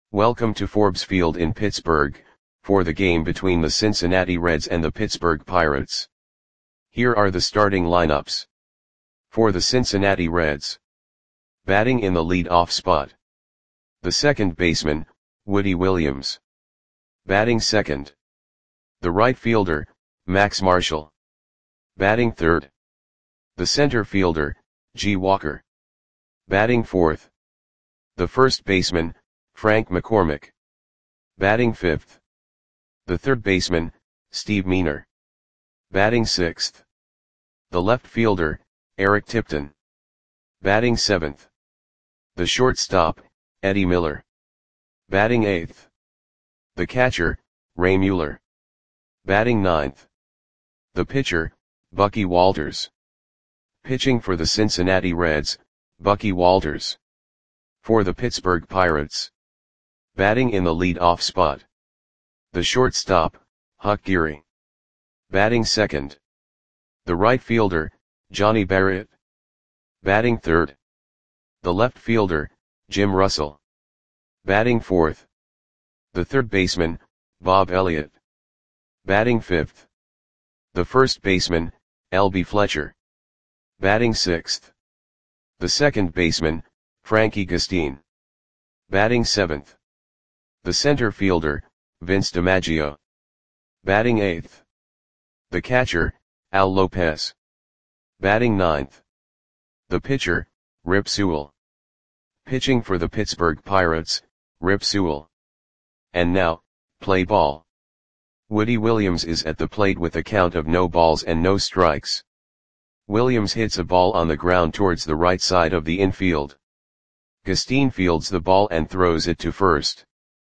Welcome to Forbes Field in Pittsburgh, for the game between the Cincinnati Reds and the Pittsburgh Pirates. Here are the starting lineups. For the Cincinnati Reds. Batting in the lead-off spot. The second baseman, Woody Williams. Batting second. The right fielder, Max Marshall. Batting third. The center fielder, G. Walker. Batting fourth. The first baseman, Frank McCormick. Batting fifth. The third baseman, Steve Meaner. Batting sixth. The left fielder, Eric Tipton. Batting seventh. The shortstop, Eddie Miller. Batting eighth. The catcher, Ray Mueller. Batting ninth. The pitcher, Bucky Walters. Pitching for the Cincinnati Reds, Bucky Walters. For the Pittsburgh Pirates. Batting in the lead-off spot. The shortstop, Huck Geary. Batting second. The right fielder, Johnny Barrett. Batting third. The left fielder, Jim Russell. Batting fourth. The third baseman, Bob Elliott. Batting fifth. The first baseman, L.B. Fletcher. Batting sixth. The second baseman, Frankie Gustine. Batting seventh. The center fielder, Vince DiMaggio. Batting eighth. The catcher, Al Lopez. Batting ninth. The pitcher, Rip Sewell. Pitching for the Pittsburgh Pirates, Rip Sewell. And now, play ball. Woody Williams is at the plate with a count of no balls and no strikes. Williams hits a ball on the ground towards the right side of the infield. Gustine fields the ball and throws it to first.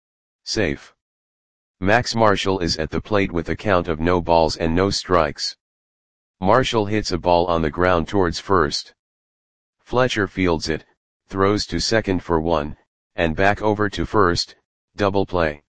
Safe. Max Marshall is at the plate with a count of no balls and no strikes. Marshall hits a ball on the ground towards first. Fletcher fields it, throws to second for one, and back over to first, double play.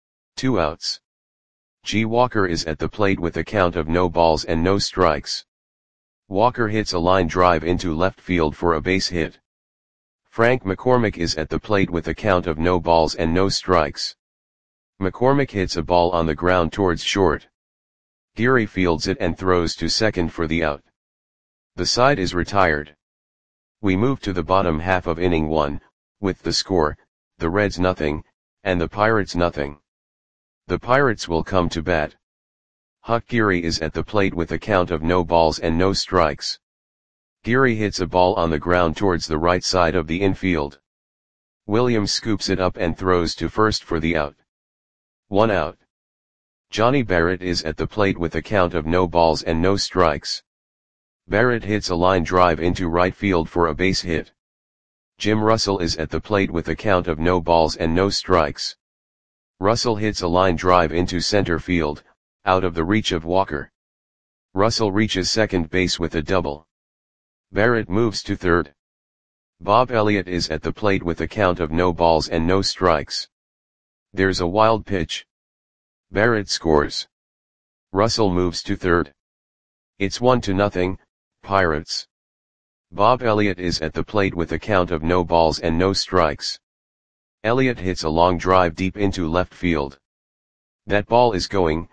2 outs. G. Walker is at the plate with a count of no balls and no strikes. Walker hits a line drive into left field for a base hit. Frank McCormick is at the plate with a count of no balls and no strikes. McCormick hits a ball on the ground towards short. Geary fields it and throws to second for the out. The side is retired. We move to the bottom half of inning 1, with the score, the Reds nothing, and the Pirates nothing. The Pirates will come to bat. Huck Geary is at the plate with a count of no balls and no strikes. Geary hits a ball on the ground towards the right side of the infield. Williams scoops it up and throws to first for the out. 1 out. Johnny Barrett is at the plate with a count of no balls and no strikes. Barrett hits a line drive into right field for a base hit. Jim Russell is at the plate with a count of no balls and no strikes. Russell hits a line drive into center field, out of the reach of Walker. Russell reaches second base with a double. Barrett moves to third. Bob Elliott is at the plate with a count of no balls and no strikes. There's a wild pitch. Barrett scores. Russell moves to third. It's 1-0, Pirates. Bob Elliott is at the plate with a count of no balls and no strikes. Elliott hits a long drive deep into left field. That ball is gone.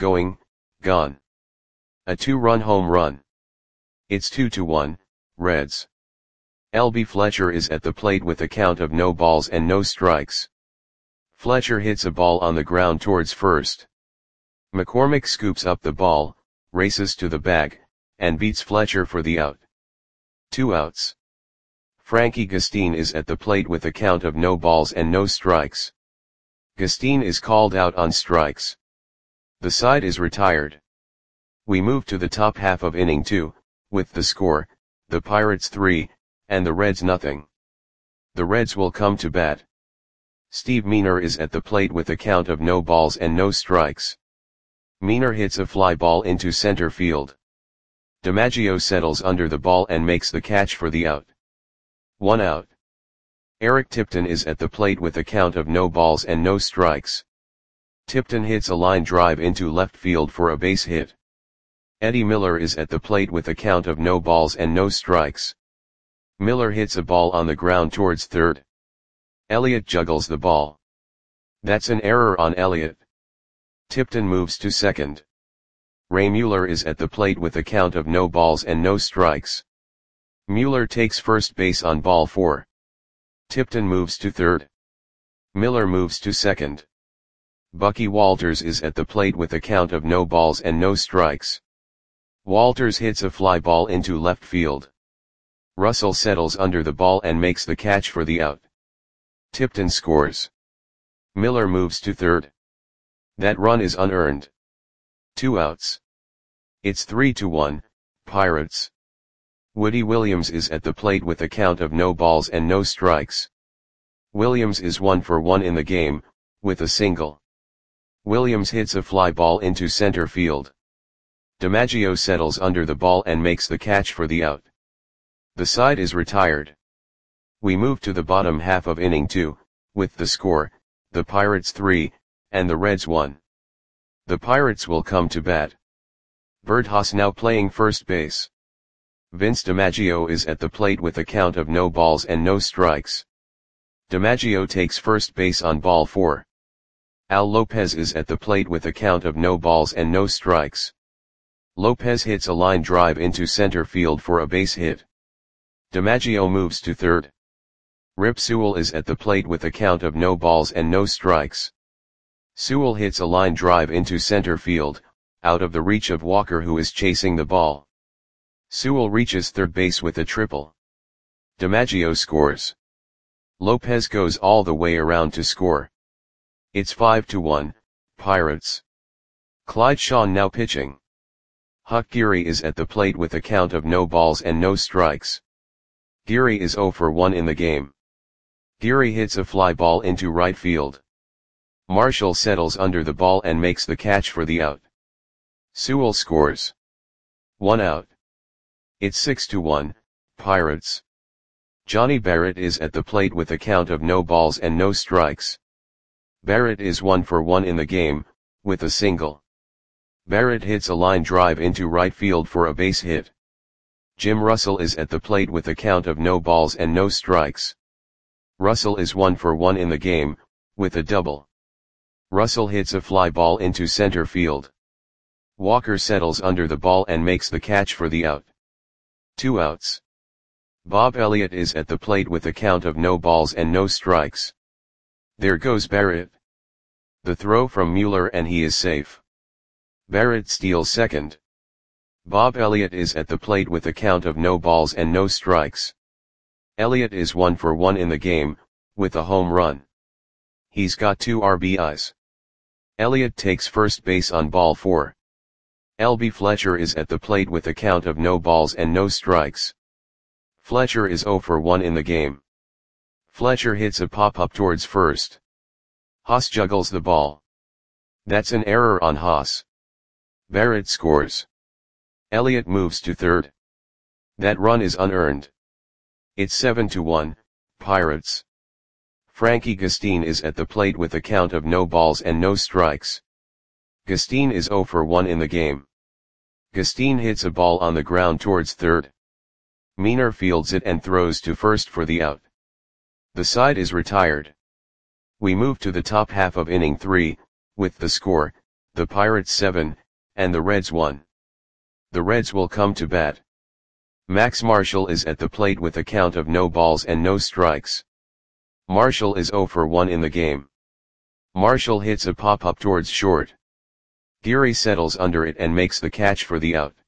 A 2-run home run. It's 2-1, Reds. L.B. Fletcher is at the plate with a count of no balls and no strikes. Fletcher hits a ball on the ground towards first. McCormick scoops up the ball, races to the bag, and beats Fletcher for the out. 2 outs. Frankie Gustine is at the plate with a count of no balls and no strikes. Gustine is called out on strikes. The side is retired. We move to the top half of inning 2, with the score, the Pirates 3, and the Reds nothing. The Reds will come to bat. Steve Meaner is at the plate with a count of no balls and no strikes. Meaner hits a fly ball into center field. DiMaggio settles under the ball and makes the catch for the out. 1 out. Eric Tipton is at the plate with a count of no balls and no strikes. Tipton hits a line drive into left field for a base hit. Eddie Miller is at the plate with a count of no balls and no strikes. Miller hits a ball on the ground towards third. Elliott juggles the ball. That's an error on Elliott. Tipton moves to second. Ray Mueller is at the plate with a count of no balls and no strikes. Mueller takes first base on ball 4. Tipton moves to third. Miller moves to second. Bucky Walters is at the plate with a count of no balls and no strikes. Walters hits a fly ball into left field. Russell settles under the ball and makes the catch for the out. Tipton scores. Miller moves to third. That run is unearned. 2 outs. It's 3-1, Pirates. Woody Williams is at the plate with a count of no balls and no strikes. Williams is 1 for 1 in the game, with a single. Williams hits a fly ball into center field. DiMaggio settles under the ball and makes the catch for the out. The side is retired. We move to the bottom half of inning 2, with the score, the Pirates 3, and the Reds 1. The Pirates will come to bat. Bert Haas now playing first base. Vince DiMaggio is at the plate with a count of no balls and no strikes. DiMaggio takes first base on ball 4. Al Lopez is at the plate with a count of no balls and no strikes. Lopez hits a line drive into center field for a base hit. DiMaggio moves to third. Rip Sewell is at the plate with a count of no balls and no strikes. Sewell hits a line drive into center field, out of the reach of Walker, who is chasing the ball. Sewell reaches third base with a triple. DiMaggio scores. Lopez goes all the way around to score. It's 5-1, Pirates. Clyde Shawn now pitching. Huck Geary is at the plate with a count of no balls and no strikes. Geary is 0 for 1 in the game. Geary hits a fly ball into right field. Marshall settles under the ball and makes the catch for the out. Sewell scores. 1 out. It's 6-1, Pirates. Johnny Barrett is at the plate with a count of no balls and no strikes. Barrett is 1 for 1 in the game, with a single. Barrett hits a line drive into right field for a base hit. Jim Russell is at the plate with a count of no balls and no strikes. Russell is 1 for 1 in the game, with a double. Russell hits a fly ball into center field. Walker settles under the ball and makes the catch for the out. 2 outs. Bob Elliott is at the plate with a count of no balls and no strikes. There goes Barrett. The throw from Mueller and he is safe. Barrett steals second. Bob Elliott is at the plate with a count of no balls and no strikes. Elliott is 1 for 1 in the game, with a home run. He's got 2 RBIs. Elliott takes first base on ball 4. L.B. Fletcher is at the plate with a count of no balls and no strikes. Fletcher is 0 for 1 in the game. Fletcher hits a pop-up towards first. Haas juggles the ball. That's an error on Haas. Barrett scores. Elliott moves to third. That run is unearned. It's 7-1, Pirates. Frankie Gastine is at the plate with a count of no balls and no strikes. Gastine is 0 for 1 in the game. Gastine hits a ball on the ground towards third. Meaner fields it and throws to first for the out. The side is retired. We move to the top half of inning 3, with the score, the Pirates 7, and the Reds 1. The Reds will come to bat. Max Marshall is at the plate with a count of no balls and no strikes. Marshall is 0 for 1 in the game. Marshall hits a pop-up towards short. Geary settles under it and makes the catch for the out.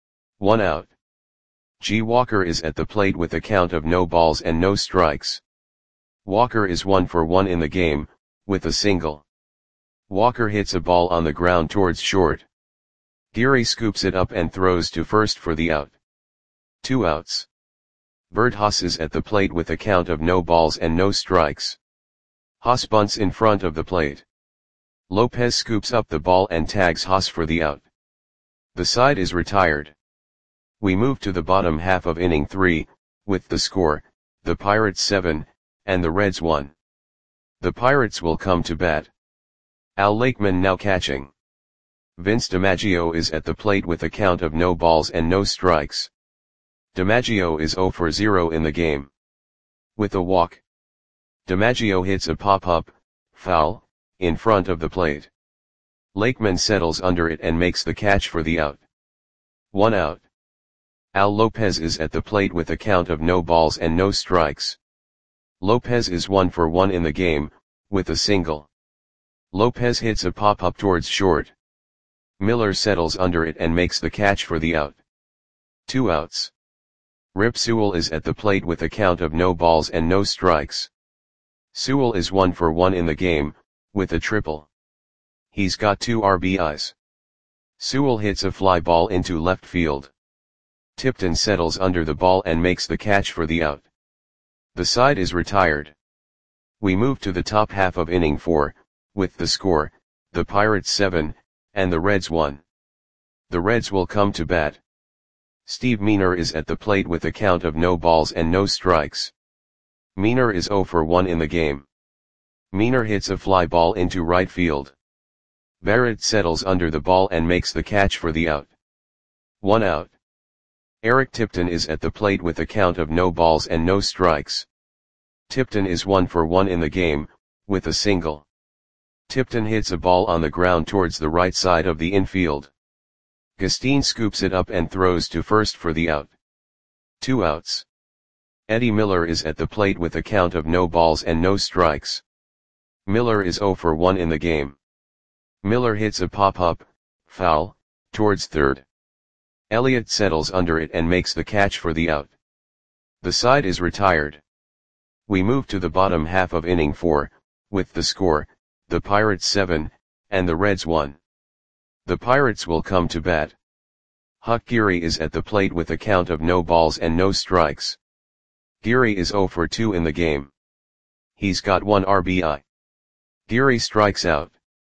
1 out. G. Walker is at the plate with a count of no balls and no strikes. Walker is 1 for 1 in the game, with a single. Walker hits a ball on the ground towards short. Geary scoops it up and throws to first for the out. 2 outs. Bert Haas is at the plate with a count of no balls and no strikes. Haas bunts in front of the plate. Lopez scoops up the ball and tags Haas for the out. The side is retired. We move to the bottom half of inning 3, with the score, the Pirates 7, and the Reds 1. The Pirates will come to bat. Al Lakeman now catching. Vince DiMaggio is at the plate with a count of no balls and no strikes. DiMaggio is 0 for 0 in the game. With a walk. DiMaggio hits a pop-up, foul, in front of the plate. Lakeman settles under it and makes the catch for the out. 1 out. Al Lopez is at the plate with a count of no balls and no strikes. Lopez is 1 for 1 in the game, with a single. Lopez hits a pop-up towards short. Miller settles under it and makes the catch for the out. 2 outs. Rip Sewell is at the plate with a count of no balls and no strikes. Sewell is 1 for 1 in the game, with a triple. He's got 2 RBIs. Sewell hits a fly ball into left field. Tipton settles under the ball and makes the catch for the out. The side is retired. We move to the top half of inning 4, with the score, the Pirates 7, and the Reds 1. The Reds will come to bat. Steve Meaner is at the plate with a count of no balls and no strikes. Meaner is 0 for 1 in the game. Meaner hits a fly ball into right field. Barrett settles under the ball and makes the catch for the out. 1 out. Eric Tipton is at the plate with a count of no balls and no strikes. Tipton is 1 for 1 in the game, with a single. Tipton hits a ball on the ground towards the right side of the infield. Gustine scoops it up and throws to first for the out. 2 outs. Eddie Miller is at the plate with a count of no balls and no strikes. Miller is 0 for 1 in the game. Miller hits a pop-up, foul, towards third. Elliott settles under it and makes the catch for the out. The side is retired. We move to the bottom half of inning 4, with the score, the Pirates 7, and the Reds 1. The Pirates will come to bat. Huck Geary is at the plate with a count of no balls and no strikes. Geary is 0 for 2 in the game. He's got 1 RBI. Geary strikes out.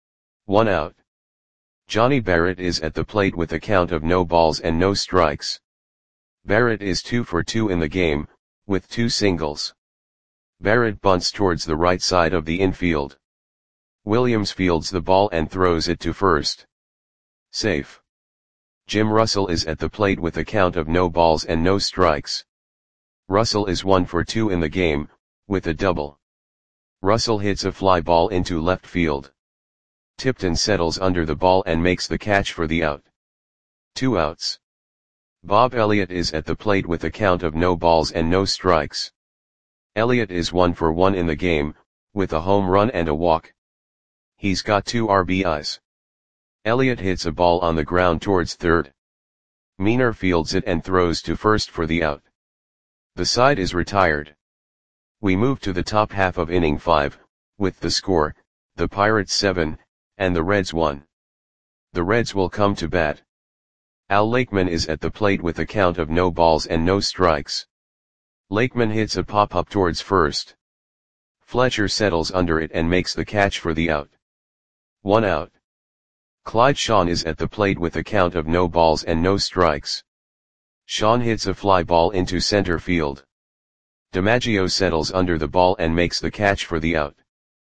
1 out. Johnny Barrett is at the plate with a count of no balls and no strikes. Barrett is 2 for 2 in the game, with 2 singles. Barrett bunts towards the right side of the infield. Williams fields the ball and throws it to first. Safe. Jim Russell is at the plate with a count of no balls and no strikes. Russell is 1 for 2 in the game, with a double. Russell hits a fly ball into left field. Tipton settles under the ball and makes the catch for the out. 2 outs. Bob Elliott is at the plate with a count of no balls and no strikes. Elliott is 1 for 1 in the game, with a home run and a walk. He's got 2 RBIs. Elliott hits a ball on the ground towards third. Meaner fields it and throws to first for the out. The side is retired. We move to the top half of inning 5, with the score, the Pirates 7, and the Reds 1. The Reds will come to bat. Al Lakeman is at the plate with a count of no balls and no strikes. Lakeman hits a pop-up towards first. Fletcher settles under it and makes the catch for the out. 1 out. Clyde Shawn is at the plate with a count of no balls and no strikes. Shawn hits a fly ball into center field. DiMaggio settles under the ball and makes the catch for the out.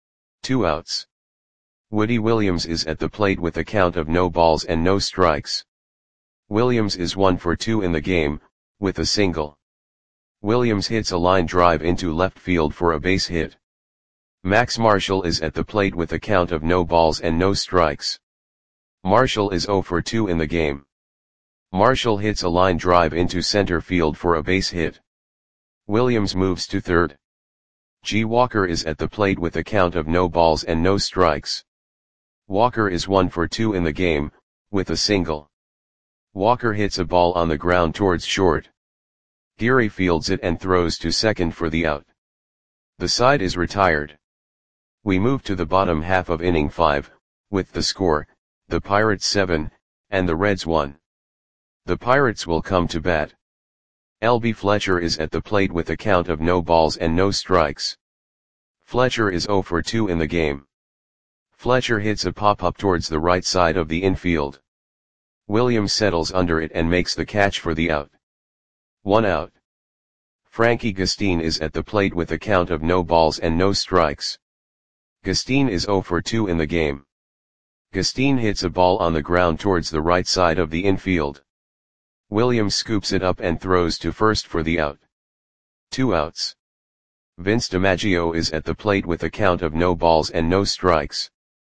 2 outs. Woody Williams is at the plate with a count of no balls and no strikes. Williams is 1 for 2 in the game, with a single. Williams hits a line drive into left field for a base hit. Max Marshall is at the plate with a count of no balls and no strikes. Marshall is 0 for 2 in the game. Marshall hits a line drive into center field for a base hit. Williams moves to third. G. Walker is at the plate with a count of no balls and no strikes. Walker is 1 for 2 in the game, with a single. Walker hits a ball on the ground towards short. Geary fields it and throws to second for the out. The side is retired. We move to the bottom half of inning 5, with the score, the Pirates 7, and the Reds 1. The Pirates will come to bat. L.B. Fletcher is at the plate with a count of no balls and no strikes. Fletcher is 0 for 2 in the game. Fletcher hits a pop-up towards the right side of the infield. Williams settles under it and makes the catch for the out. 1 out. Frankie Gustine is at the plate with a count of no balls and no strikes. Gustine is 0 for 2 in the game. Gustine hits a ball on the ground towards the right side of the infield. Williams scoops it up and throws to first for the out. 2 outs. Vince DiMaggio is at the plate with a count of no balls and no strikes.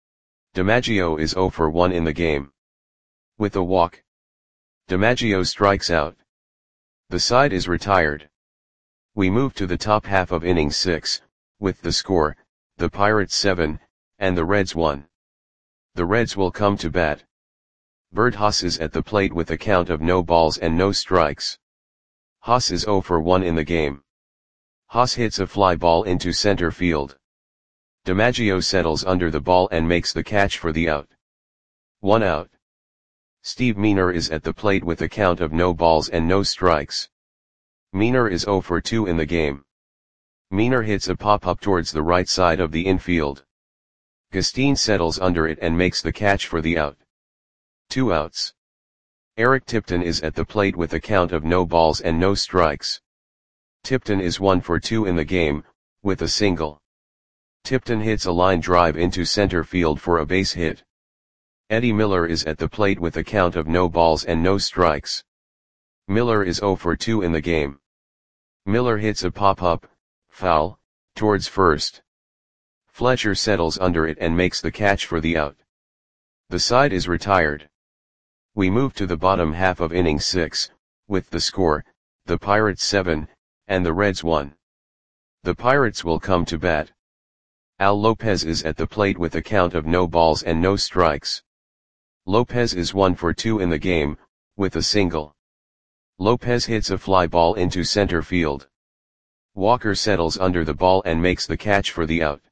DiMaggio is 0 for 1 in the game. With a walk, DiMaggio strikes out. The side is retired. We move to the top half of inning 6, with the score, the Pirates 7, and the Reds 1. The Reds will come to bat. Bert Haas is at the plate with a count of no balls and no strikes. Haas is 0 for 1 in the game. Haas hits a fly ball into center field. DiMaggio settles under the ball and makes the catch for the out. 1 out. Steve Meaner is at the plate with a count of no balls and no strikes. Meaner is 0 for 2 in the game. Meaner hits a pop-up towards the right side of the infield. Gustin settles under it and makes the catch for the out. 2 outs. Eric Tipton is at the plate with a count of no balls and no strikes. Tipton is 1 for 2 in the game, with a single. Tipton hits a line drive into center field for a base hit. Eddie Miller is at the plate with a count of no balls and no strikes. Miller is 0 for 2 in the game. Miller hits a pop-up, foul, towards first. Fletcher settles under it and makes the catch for the out. The side is retired. We move to the bottom half of inning 6, with the score, the Pirates 7, and the Reds 1. The Pirates will come to bat. Al Lopez is at the plate with a count of no balls and no strikes. Lopez is 1 for 2 in the game, with a single. Lopez hits a fly ball into center field. Walker settles under the ball and makes the catch for the out.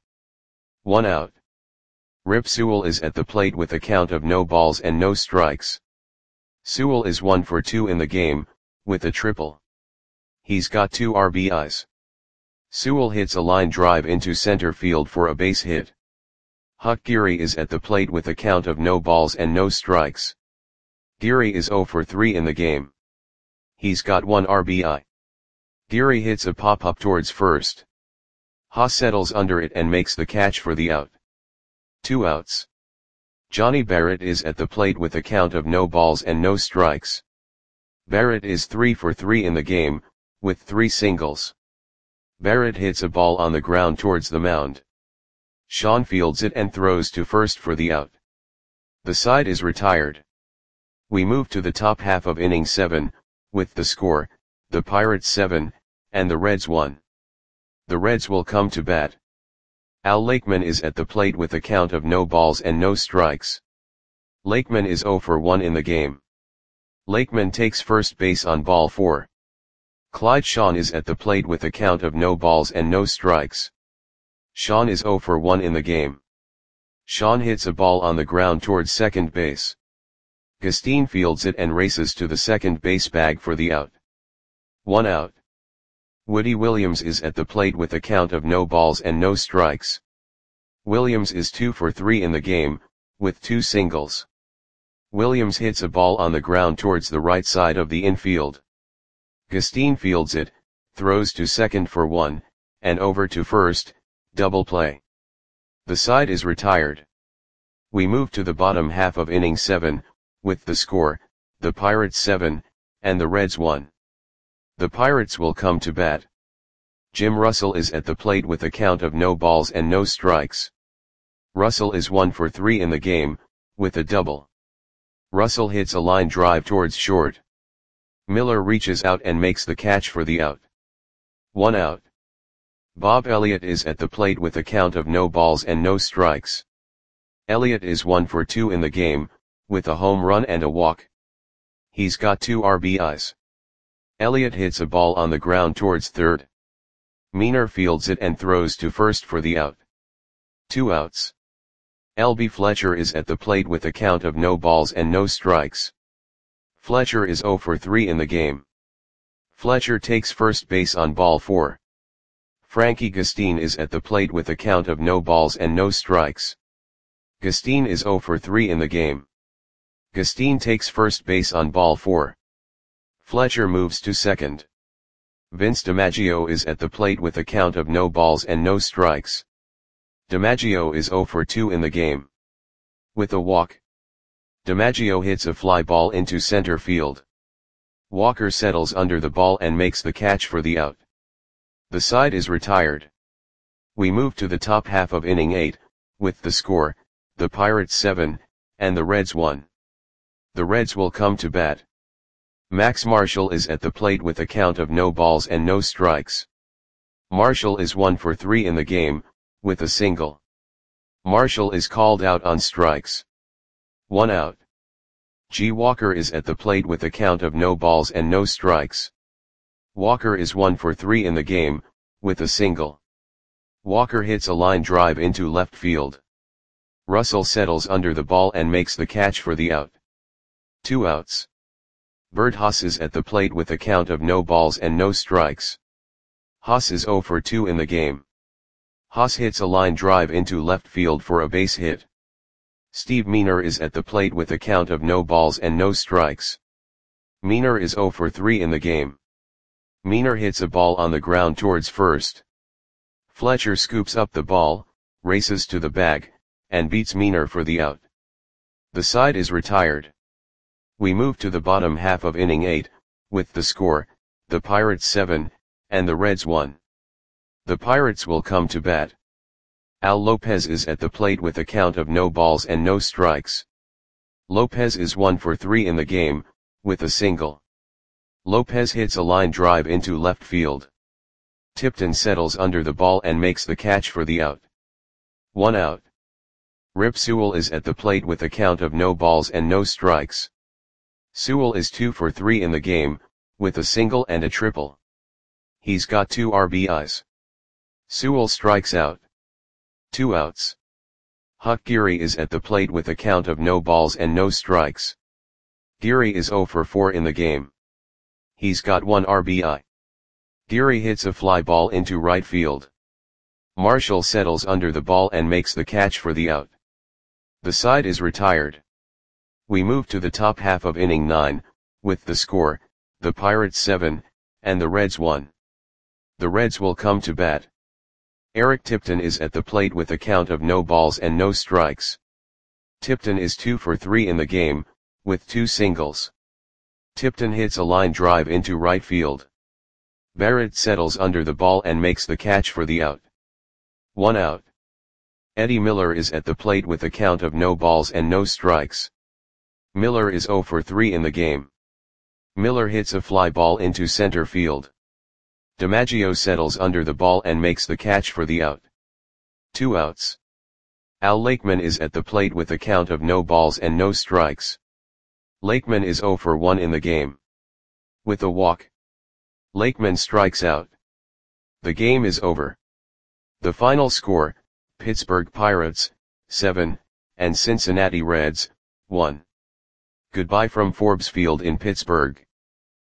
1 out. Rip Sewell is at the plate with a count of no balls and no strikes. Sewell is 1 for 2 in the game, with a triple. He's got 2 RBIs. Sewell hits a line drive into center field for a base hit. Huck Geary is at the plate with a count of no balls and no strikes. Geary is 0 for 3 in the game. He's got 1 RBI. Geary hits a pop-up towards first. Haas settles under it and makes the catch for the out. 2 outs. Johnny Barrett is at the plate with a count of no balls and no strikes. Barrett is 3 for 3 in the game, with 3 singles. Barrett hits a ball on the ground towards the mound. Sean fields it and throws to first for the out. The side is retired. We move to the top half of inning 7, with the score, the Pirates 7, and the Reds 1. The Reds will come to bat. Al Lakeman is at the plate with a count of no balls and no strikes. Lakeman is 0 for 1 in the game. Lakeman takes first base on ball 4. Clyde Shawn is at the plate with a count of no balls and no strikes. Shawn is 0 for 1 in the game. Shawn hits a ball on the ground towards second base. Gustin fields it and races to the second base bag for the out. 1 out. Woody Williams is at the plate with a count of no balls and no strikes. Williams is 2 for 3 in the game, with 2 singles. Williams hits a ball on the ground towards the right side of the infield. Gustin fields it, throws to second for 1, and over to first, double play. The side is retired. We move to the bottom half of inning 7, with the score, the Pirates 7, and the Reds 1. The Pirates will come to bat. Jim Russell is at the plate with a count of no balls and no strikes. Russell is 1 for 3 in the game, with a double. Russell hits a line drive towards short. Miller reaches out and makes the catch for the out. 1 out. Bob Elliott is at the plate with a count of no balls and no strikes. Elliott is 1 for 2 in the game, with a home run and a walk. He's got 2 RBIs. Elliott hits a ball on the ground towards third. Meaner fields it and throws to first for the out. 2 outs. L.B. Fletcher is at the plate with a count of no balls and no strikes. Fletcher is 0 for 3 in the game. Fletcher takes first base on ball 4. Frankie Gustin is at the plate with a count of no balls and no strikes. Gustin is 0 for 3 in the game. Gustin takes first base on ball 4. Fletcher moves to second. Vince DiMaggio is at the plate with a count of no balls and no strikes. DiMaggio is 0 for 2 in the game. With a walk, DiMaggio hits a fly ball into center field. Walker settles under the ball and makes the catch for the out. The side is retired. We move to the top half of inning 8, with the score, the Pirates 7, and the Reds 1. The Reds will come to bat. Max Marshall is at the plate with a count of no balls and no strikes. Marshall is 1 for 3 in the game, with a single. Marshall is called out on strikes. 1 out. G. Walker is at the plate with a count of no balls and no strikes. Walker is 1 for 3 in the game, with a single. Walker hits a line drive into left field. Russell settles under the ball and makes the catch for the out. 2 outs. Bert Haas is at the plate with a count of no balls and no strikes. Haas is 0 for 2 in the game. Haas hits a line drive into left field for a base hit. Steve Meaner is at the plate with a count of no balls and no strikes. Meaner is 0 for 3 in the game. Meaner hits a ball on the ground towards first. Fletcher scoops up the ball, races to the bag, and beats Meaner for the out. The side is retired. We move to the bottom half of inning 8, with the score, the Pirates 7, and the Reds 1. The Pirates will come to bat. Al Lopez is at the plate with a count of no balls and no strikes. Lopez is 1 for 3 in the game, with a single. Lopez hits a line drive into left field. Tipton settles under the ball and makes the catch for the out. 1 out. Rip Sewell is at the plate with a count of no balls and no strikes. Sewell is 2 for 3 in the game, with a single and a triple. He's got 2 RBIs. Sewell strikes out. 2 outs. Huck Geary is at the plate with a count of no balls and no strikes. Geary is 0 for 4 in the game. He's got 1 RBI. Geary hits a fly ball into right field. Marshall settles under the ball and makes the catch for the out. The side is retired. We move to the top half of inning 9, with the score, the Pirates 7, and the Reds 1. The Reds will come to bat. Eric Tipton is at the plate with a count of no balls and no strikes. Tipton is 2 for 3 in the game, with 2 singles. Tipton hits a line drive into right field. Barrett settles under the ball and makes the catch for the out. 1 out. Eddie Miller is at the plate with a count of no balls and no strikes. Miller is 0 for 3 in the game. Miller hits a fly ball into center field. DiMaggio settles under the ball and makes the catch for the out. 2 outs. Al Lakeman is at the plate with a count of no balls and no strikes. Lakeman is 0 for 1 in the game. With a walk. Lakeman strikes out. The game is over. The final score, Pittsburgh Pirates, 7, and Cincinnati Reds, 1. Goodbye from Forbes Field in Pittsburgh.